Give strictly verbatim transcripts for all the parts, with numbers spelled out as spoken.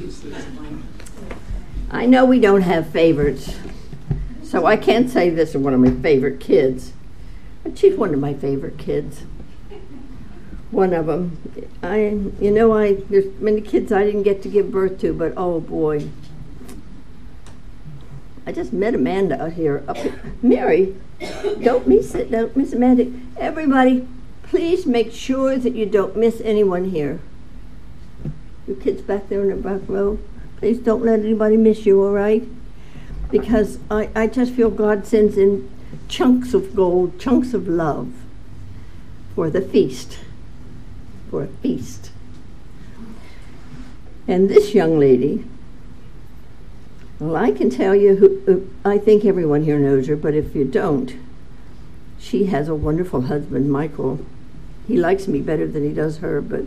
I know we don't have favorites, so I can't say this is one of my favorite kids, but she's one of my favorite kids. One of them. I, you know, I there's many kids I didn't get to give birth to, but oh boy. I just met Amanda out here. Up here. Mary, don't miss it. Don't miss Amanda. Everybody, please make sure that you don't miss anyone here. You kids back there in the back row, please don't let anybody miss you, all right? Because I, I just feel God sends in chunks of gold, chunks of love for the feast. For a feast. And this young lady, well, I can tell you who, uh, I think everyone here knows her, but if you don't, she has a wonderful husband, Michael. He likes me better than he does her, but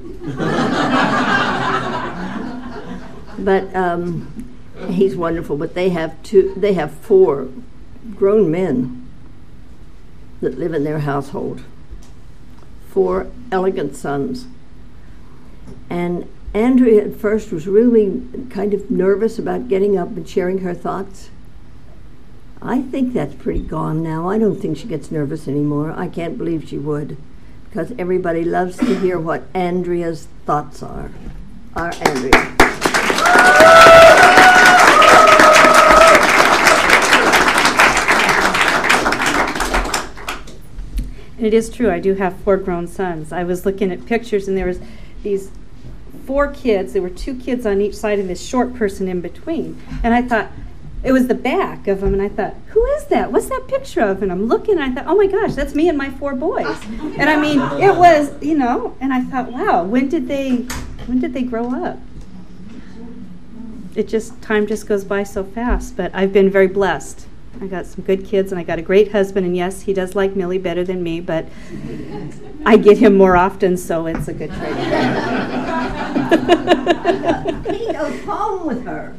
but um, he's wonderful. But they have two, they have four grown men that live in their household. Four elegant sons. And Andrea at first was really kind of nervous about getting up and sharing her thoughts. I think that's pretty gone now. I don't think she gets nervous anymore. I can't believe she would, because everybody loves to hear what Andrea's thoughts are. Our Andrea. It is true, I do have four grown sons. I was looking at pictures and there was these four kids. There were two kids on each side and this short person in between. And I thought, it was the back of them, and I thought, who is that? What's that picture of? And I'm looking and I thought, oh my gosh, that's me and my four boys. And I mean, it was, you know, and I thought, wow, when did they, when did they grow up? It just, time just goes by so fast, but I've been very blessed. I got some good kids, and I got a great husband, and yes, he does like Millie better than me, but I get him more often, so it's a good trade. He goes home with her.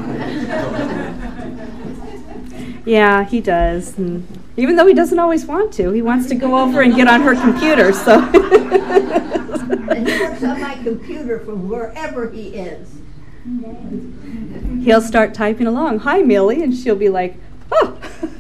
Yeah, he does. And even though he doesn't always want to, he wants to go over and get on her computer, so. And he works on my computer from wherever he is. He'll start typing along, hi, Millie, and she'll be like, oh.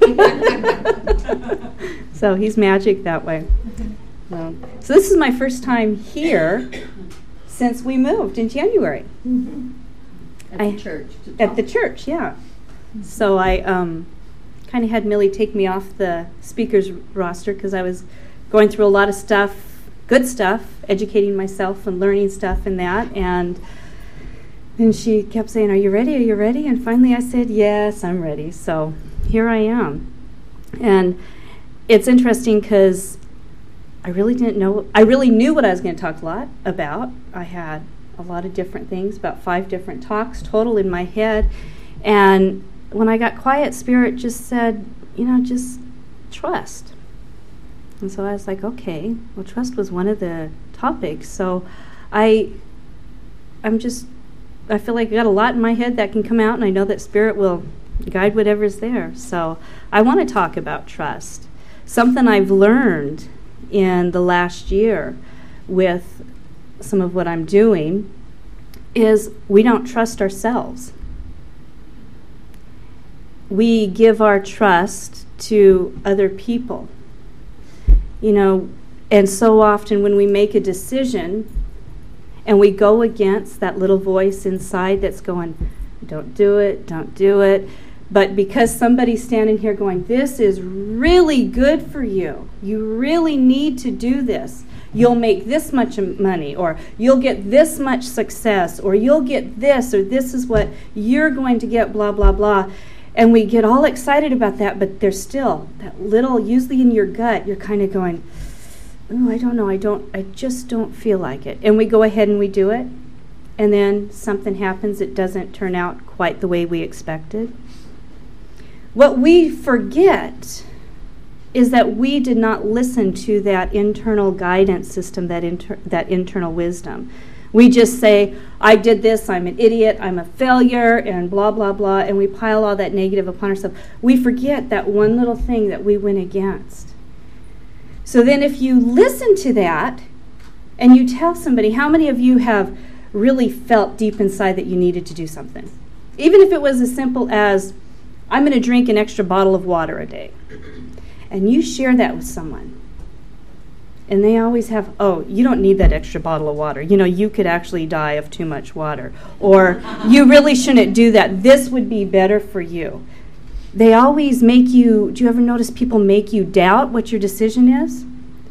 So he's magic that way. Um, so this is my first time here since we moved in January. Mm-hmm. At I, the church. At the church, yeah. Mm-hmm. So I um, kind of had Millie take me off the speaker's roster because I was going through a lot of stuff, good stuff, educating myself and learning stuff and that, and And she kept saying, are you ready? Are you ready? And finally I said, yes, I'm ready. So here I am. And it's interesting because I really didn't know, I really knew what I was going to talk a lot about. I had a lot of different things, about five different talks total in my head. And when I got quiet, Spirit just said, you know, just trust. And so I was like, okay, well, trust was one of the topics. So I, I'm just, I feel like I got a lot in my head that can come out, and I know that Spirit will guide whatever's there. So I want to talk about trust. Something I've learned in the last year with some of what I'm doing is we don't trust ourselves. We give our trust to other people. You know, and so often when we make a decision and we go against that little voice inside that's going, don't do it, don't do it. But because somebody's standing here going, this is really good for you. You really need to do this. You'll make this much money, or you'll get this much success, or you'll get this, or this is what you're going to get, blah, blah, blah. And we get all excited about that, but there's still that little, usually in your gut, you're kind of going, oh, I don't know, I don't, I just don't feel like it. And we go ahead and we do it, and then something happens, it doesn't turn out quite the way we expected. What we forget is that we did not listen to that internal guidance system, that inter- that internal wisdom. We just say, I did this, I'm an idiot, I'm a failure, and blah, blah, blah, and we pile all that negative upon ourselves. We forget that one little thing that we went against. So then if you listen to that, and you tell somebody, how many of you have really felt deep inside that you needed to do something. Even if it was as simple as, I'm going to drink an extra bottle of water a day. And you share that with someone. And they always have, oh, you don't need that extra bottle of water. You know, you could actually die of too much water. Or, you really shouldn't do that. This would be better for you. They always make you, do you ever notice people make you doubt what your decision is?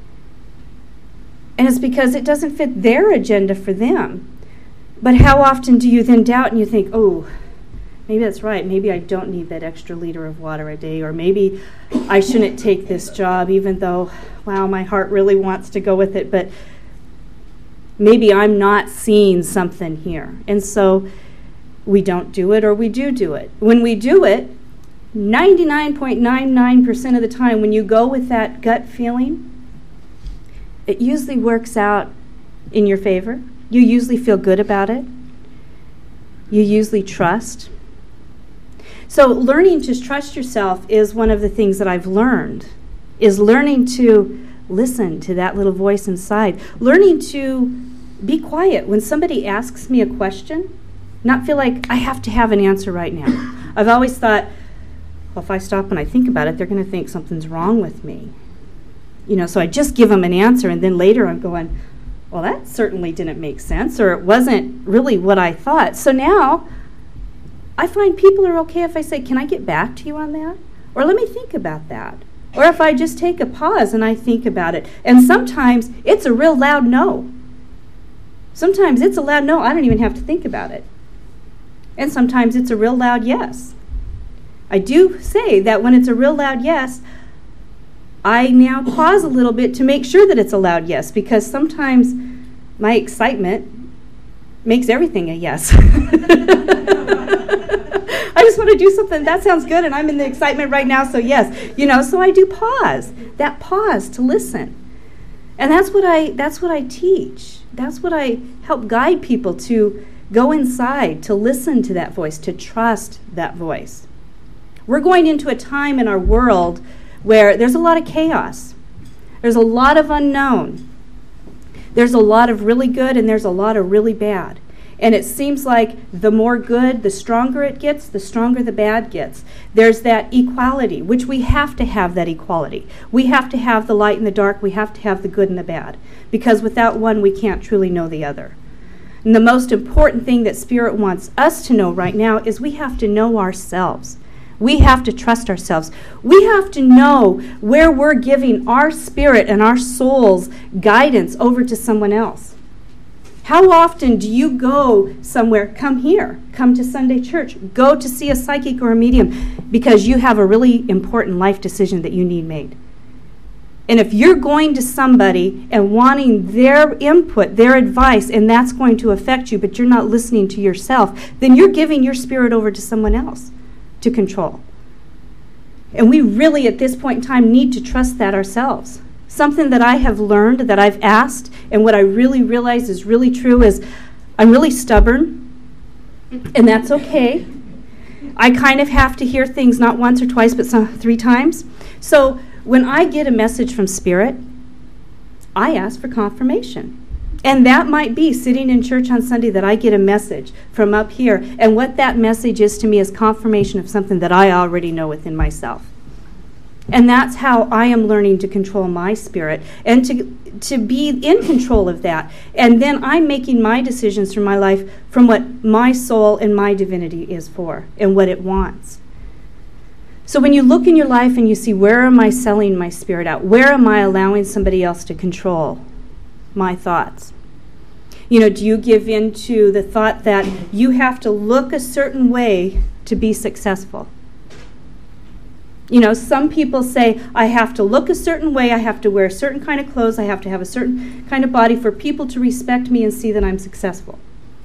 And it's because it doesn't fit their agenda for them. But how often do you then doubt and you think, oh, maybe that's right. Maybe I don't need that extra liter of water a day. Or maybe I shouldn't take this job even though, wow, my heart really wants to go with it. But maybe I'm not seeing something here. And so we don't do it or we do do it. When we do it, ninety-nine point nine nine percent of the time when you go with that gut feeling, it usually works out in your favor. You usually feel good about it. You usually trust. So learning to trust yourself is one of the things that I've learned, is learning to listen to that little voice inside. Learning to be quiet when somebody asks me a question, not feel like I have to have an answer right now. I've always thought, well, if I stop and I think about it, they're going to think something's wrong with me. You know, so I just give them an answer, and then later I'm going, well, that certainly didn't make sense, or it wasn't really what I thought. So now I find people are okay if I say, can I get back to you on that? Or let me think about that. Or if I just take a pause and I think about it. And sometimes it's a real loud no. Sometimes it's a loud no. I don't even have to think about it. And sometimes it's a real loud yes. I do say that when it's a real loud yes, I now pause a little bit to make sure that it's a loud yes, because sometimes my excitement makes everything a yes. I just want to do something, that sounds good, and I'm in the excitement right now, so yes. You know, so I do pause, that pause to listen. And that's what I that's what I teach. That's what I help guide people to go inside, to listen to that voice, to trust that voice. We're going into a time in our world where there's a lot of chaos. There's a lot of unknown. There's a lot of really good and there's a lot of really bad. And it seems like the more good, the stronger it gets, the stronger the bad gets. There's that equality, which we have to have that equality. We have to have the light and the dark. We have to have the good and the bad. Because without one, we can't truly know the other. And the most important thing that Spirit wants us to know right now is we have to know ourselves. We have to trust ourselves. We have to know where we're giving our spirit and our soul's guidance over to someone else. How often do you go somewhere, come here, come to Sunday church, go to see a psychic or a medium because you have a really important life decision that you need made? And if you're going to somebody and wanting their input, their advice, and that's going to affect you, but you're not listening to yourself, then you're giving your spirit over to someone else to control. And we really, at this point in time, need to trust that ourselves. Something that I have learned, that I've asked, and what I really realize is really true is I'm really stubborn, and that's okay. I kind of have to hear things not once or twice, but some, three times. So when I get a message from Spirit, I ask for confirmation. And that might be sitting in church on Sunday that I get a message from up here. And what that message is to me is confirmation of something that I already know within myself. And that's how I am learning to control my spirit and to, to be in control of that. And then I'm making my decisions for my life from what my soul and my divinity is for and what it wants. So when you look in your life and you see, where am I selling my spirit out? Where am I allowing somebody else to control my thoughts? You know, do you give in to the thought that you have to look a certain way to be successful? You know, some people say, I have to look a certain way, I have to wear a certain kind of clothes, I have to have a certain kind of body for people to respect me and see that I'm successful.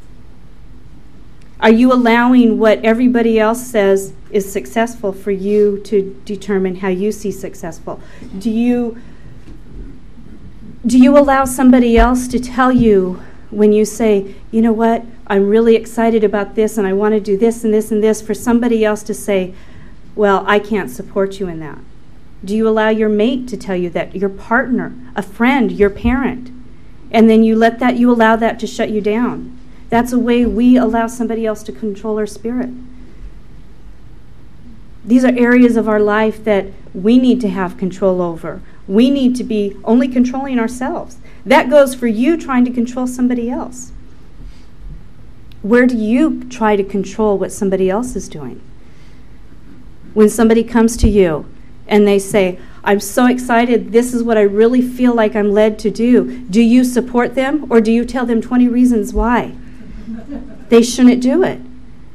Are you allowing what everybody else says is successful for you to determine how you see successful? Do you Do you allow somebody else to tell you when you say, you know what, I'm really excited about this and I want to do this and this and this, for somebody else to say, well, I can't support you in that? Do you allow your mate to tell you that, your partner, a friend, your parent, and then you let that, you allow that to shut you down? That's a way we allow somebody else to control our spirit. These are areas of our life that we need to have control over. We need to be only controlling ourselves. That goes for you trying to control somebody else. Where do you try to control what somebody else is doing? When somebody comes to you and they say, I'm so excited, this is what I really feel like I'm led to do. Do you support them, or do you tell them twenty reasons why they shouldn't do it?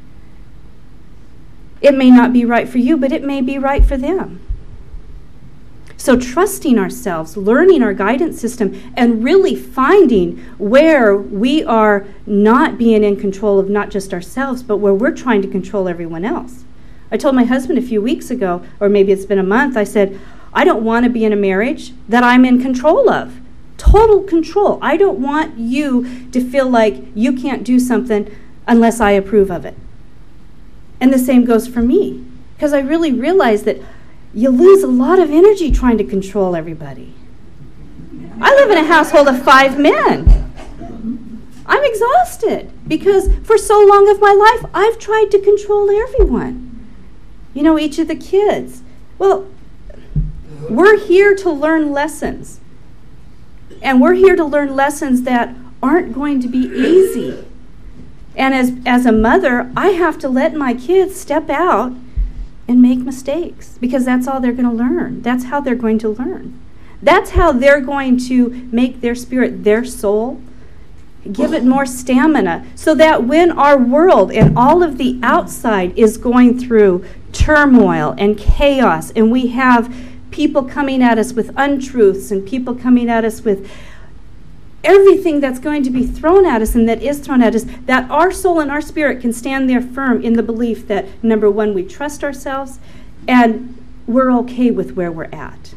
It may not be right for you, but it may be right for them. So trusting ourselves, learning our guidance system, and really finding where we are not being in control of not just ourselves, but where we're trying to control everyone else. I told my husband a few weeks ago, or maybe it's been a month, I said, I don't want to be in a marriage that I'm in control of. Total control. I don't want you to feel like you can't do something unless I approve of it. And the same goes for me, because I really realize that you lose a lot of energy trying to control everybody. I live in a household of five men. I'm exhausted because for so long of my life, I've tried to control everyone. You know, each of the kids. Well, we're here to learn lessons. And we're here to learn lessons that aren't going to be easy. And as, as a mother, I have to let my kids step out and make mistakes, because that's all they're going to learn. That's how they're going to learn. That's how they're going to make their spirit, their soul, give it more stamina, so that when our world and all of the outside is going through turmoil and chaos, and we have people coming at us with untruths and people coming at us with everything that's going to be thrown at us and that is thrown at us, that our soul and our spirit can stand there firm in the belief that, number one, we trust ourselves and we're okay with where we're at.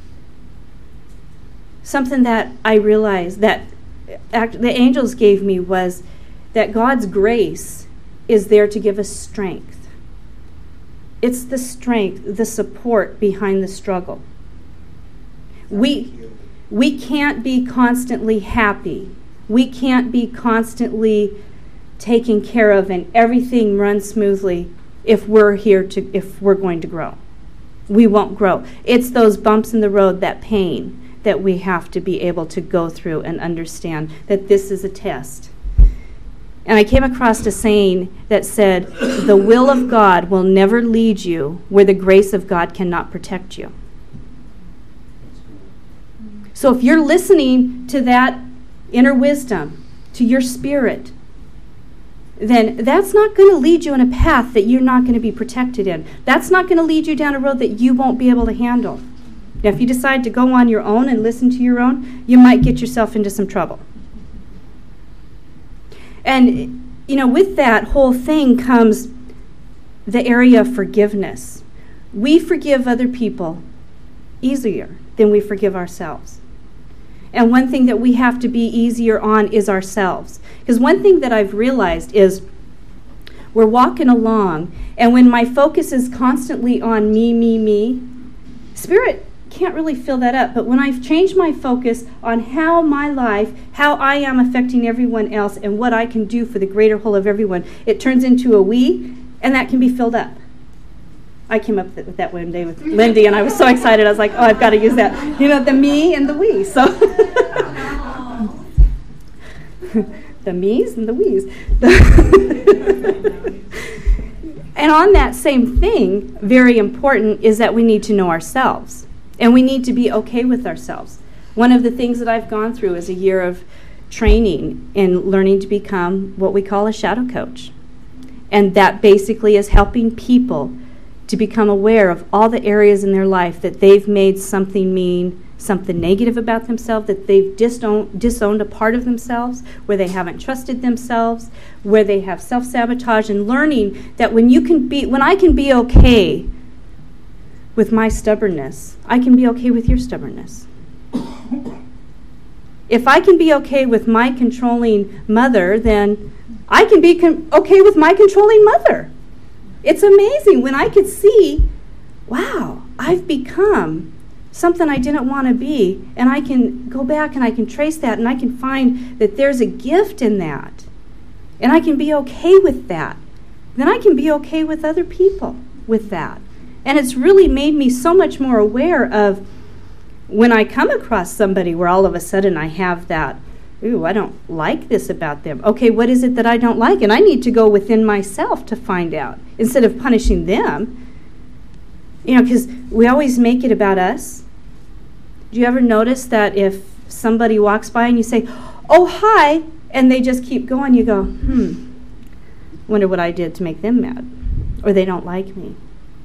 Something that I realized that act, the angels gave me was that God's grace is there to give us strength. It's the strength, the support behind the struggle. We... We can't be constantly happy. We can't be constantly taken care of and everything runs smoothly if we're here to, if we're going to grow. We won't grow. It's those bumps in the road, that pain, that we have to be able to go through and understand that this is a test. And I came across a saying that said, the will of God will never lead you where the grace of God cannot protect you. So if you're listening to that inner wisdom, to your spirit, then that's not going to lead you in a path that you're not going to be protected in. That's not going to lead you down a road that you won't be able to handle. Now, if you decide to go on your own and listen to your own, you might get yourself into some trouble. And, you know, with that whole thing comes the area of forgiveness. We forgive other people easier than we forgive ourselves. And one thing that we have to be easier on is ourselves. Because one thing that I've realized is we're walking along, and when my focus is constantly on me, me, me, Spirit can't really fill that up. But when I've changed my focus on how my life, how I am affecting everyone else, and what I can do for the greater whole of everyone, it turns into a we, and that can be filled up. I came up with that one day with Lindy, and I was so excited. I was like, oh, I've got to use that. You know, the me and the we. So the me's and the we's. And on that same thing, very important, is that we need to know ourselves. And we need to be okay with ourselves. One of the things that I've gone through is a year of training in learning to become what we call a shadow coach. And that basically is helping people to become aware of all the areas in their life that they've made something mean, something negative about themselves, that they've disowned, disowned a part of themselves, where they haven't trusted themselves, where they have self-sabotage, and learning that when you can be, when I can be okay with my stubbornness, I can be okay with your stubbornness. If I can be okay with my controlling mother, then I can be con- okay with my controlling mother. It's amazing when I could see, wow, I've become something I didn't want to be, and I can go back and I can trace that, and I can find that there's a gift in that. and I can be okay with that, then I can be okay with other people with that. And it's really made me so much more aware of when I come across somebody where all of a sudden I have that, ooh, I don't like this about them. Okay, what is it that I don't like? And I need to go within myself to find out instead of punishing them. You know, because we always make it about us. Do you ever notice that if somebody walks by and you say, oh, hi, and they just keep going, you go, hmm, wonder what I did to make them mad. Or they don't like me.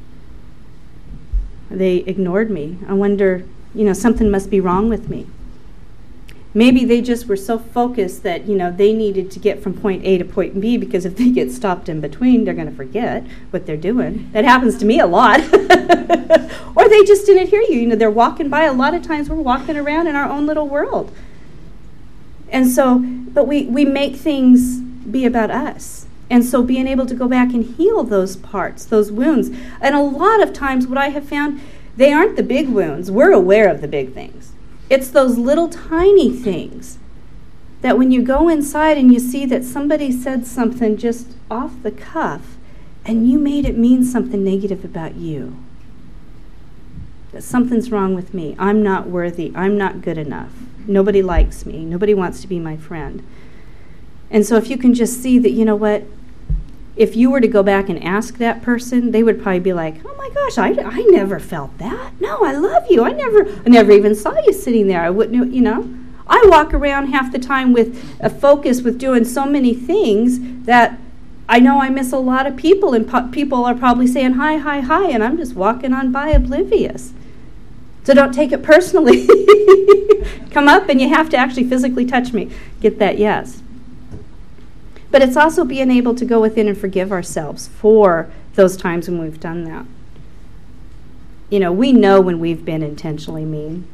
They ignored me. I wonder, you know, something must be wrong with me. Maybe they just were so focused that, you know, they needed to get from point A to point B, because if they get stopped in between, they're going to forget what they're doing. That happens to me a lot. Or they just didn't hear you. You know, they're walking by. A lot of times we're walking around in our own little world. And so, but we, we make things be about us. And so being able to go back and heal those parts, those wounds. And a lot of times what I have found, they aren't the big wounds. We're aware of the big things. It's those little tiny things that when you go inside and you see that somebody said something just off the cuff and you made it mean something negative about you. That something's wrong with me. I'm not worthy. I'm not good enough. Nobody likes me. Nobody wants to be my friend. And so if you can just see that, you know what, if you were to go back and ask that person, they would probably be like, oh my gosh, I, I never felt that. No, I love you. I never I never even saw you sitting there. I wouldn't, you know. I walk around half the time with a focus with doing so many things that I know I miss a lot of people, and po- people are probably saying hi, hi, hi, and I'm just walking on by oblivious. So don't take it personally. Come up and you have to actually physically touch me. Get that yes. But it's also being able to go within and forgive ourselves for those times when we've done that. You know, we know when we've been intentionally mean.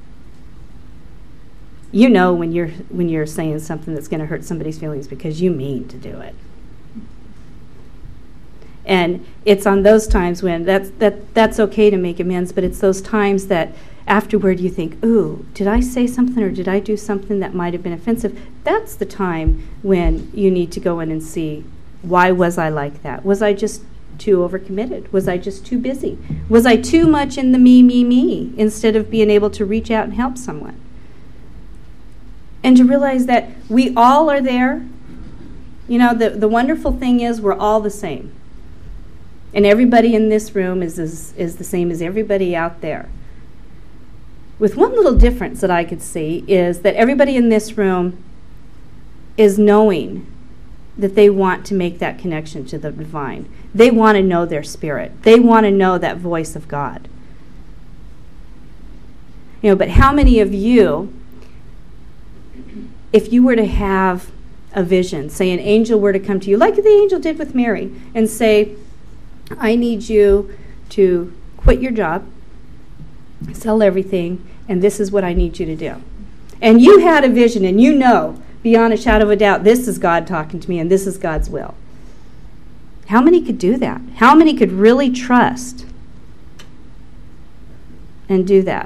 You know when you're when you're saying something that's going to hurt somebody's feelings because you mean to do it. And it's on those times when that's that that's okay to make amends, but it's those times that afterward you think, ooh, did I say something or did I do something that might have been offensive? That's the time when you need to go in and see, why was I like that? Was I just too overcommitted? Was I just too busy? Was I too much in the me, me, me, instead of being able to reach out and help someone? And to realize that we all are there. You know, the, the wonderful thing is we're all the same. And everybody in this room is, is, is the same as everybody out there. With one little difference that I could see is that everybody in this room is knowing that they want to make that connection to the divine. They want to know their spirit. They want to know that voice of God. You know, but how many of you, if you were to have a vision, say an angel were to come to you, like the angel did with Mary, and say, I need you to quit your job, sell everything, and this is what I need you to do. And you had a vision, and you know, beyond a shadow of a doubt, this is God talking to me, and this is God's will. How many could do that? How many could really trust and do that?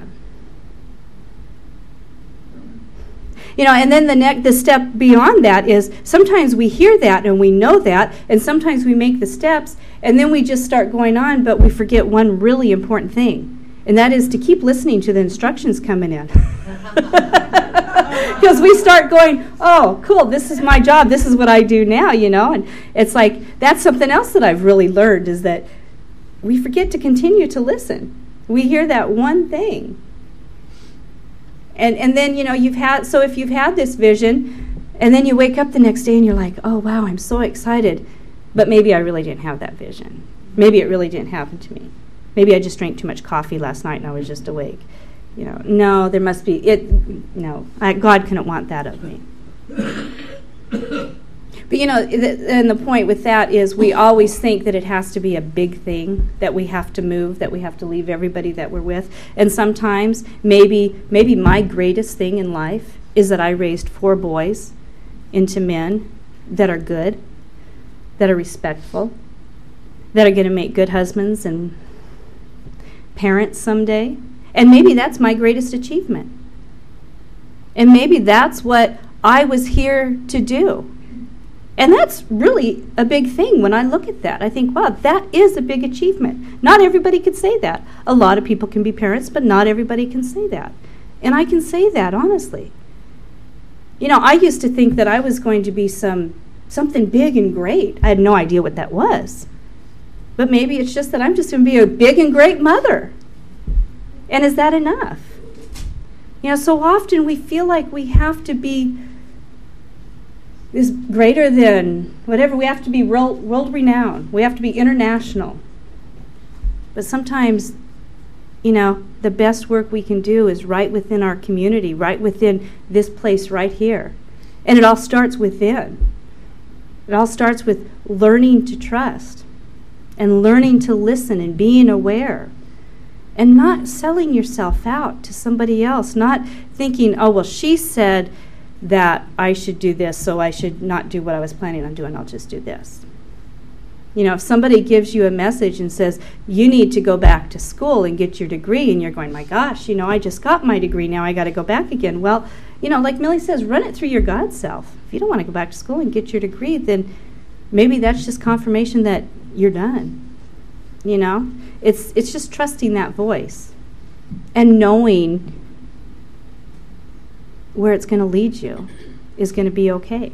You know, and then the next, the step beyond that is sometimes we hear that and we know that, and sometimes we make the steps, and then we just start going on, but we forget one really important thing. And that is to keep listening to the instructions coming in. Because we start going, oh, cool, this is my job, this is what I do now, you know. And it's like, that's something else that I've really learned, is that we forget to continue to listen. We hear that one thing. And and then, you know, you've had, so if you've had this vision, and then you wake up the next day and you're like, oh, wow, I'm so excited. But maybe I really didn't have that vision. Maybe it really didn't happen to me. Maybe I just drank too much coffee last night and I was just awake. You know, no, there must be, it. no, I, God couldn't want that of me. But, you know, the, and the point with that is we always think that it has to be a big thing, that we have to move, that we have to leave everybody that we're with. And sometimes maybe maybe my greatest thing in life is that I raised four boys into men that are good, that are respectful, that are going to make good husbands and parents someday. And maybe that's my greatest achievement. And maybe that's what I was here to do. And that's really a big thing when I look at that. I think, wow, that is a big achievement. Not everybody could say that. A lot of people can be parents, but not everybody can say that. And I can say that, honestly. You know, I used to think that I was going to be some something big and great. I had no idea what that was. But maybe it's just that I'm just going to be a big and great mother. And is that enough? You know, so often we feel like we have to be is greater than whatever. We have to be world, world renowned. We have to be international. But sometimes, you know, the best work we can do is right within our community, right within this place right here. And it all starts within. It all starts with learning to trust and learning to listen and being aware and not selling yourself out to somebody else, not thinking, oh, well, she said that I should do this, so I should not do what I was planning on doing. I'll just do this. You know, if somebody gives you a message and says, you need to go back to school and get your degree, and you're going, my gosh, you know, I just got my degree, now I got to go back again. Well, you know, like Millie says, run it through your God self. If you don't want to go back to school and get your degree, then maybe that's just confirmation that you're done. You know, it's it's just trusting that voice and knowing where it's going to lead you is going to be okay.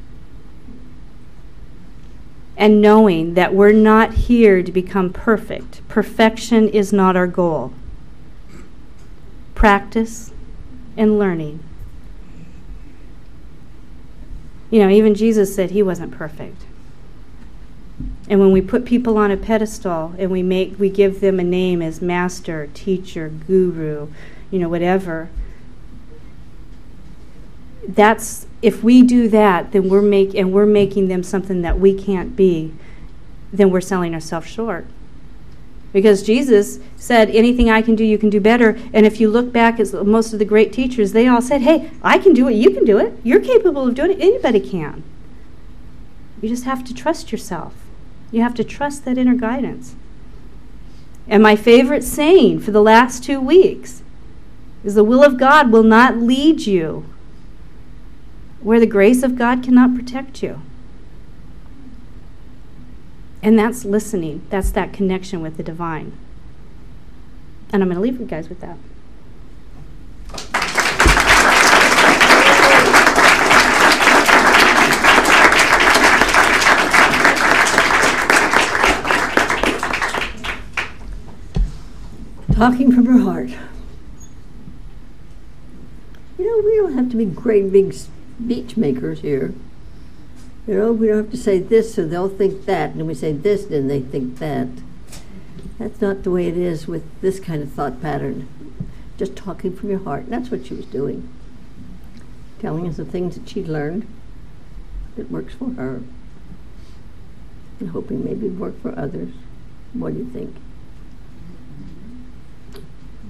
And knowing that we're not here to become perfect. Perfection is not our goal. Practice and learning. You know, even Jesus said he wasn't perfect. And when we put people on a pedestal and we make we give them a name as master, teacher, guru, you know, whatever, that's if we do that, then we're make and we're making them something that we can't be, then we're selling ourselves short. Because Jesus said, anything I can do, you can do better. And if you look back at most of the great teachers, they all said, hey, I can do it, you can do it. You're capable of doing it, anybody can. You just have to trust yourself. You have to trust that inner guidance. And my favorite saying for the last two weeks is the will of God will not lead you where the grace of God cannot protect you. And that's listening. That's that connection with the divine. And I'm going to leave you guys with that. Talking from her heart. You know, we don't have to be great big speech makers here. You know, we don't have to say this so they'll think that, and we say this, then they think that. That's not the way it is with this kind of thought pattern. Just talking from your heart. And that's what she was doing. Telling us the things that she learned that works for her. And hoping maybe it'd work for others. What do you think?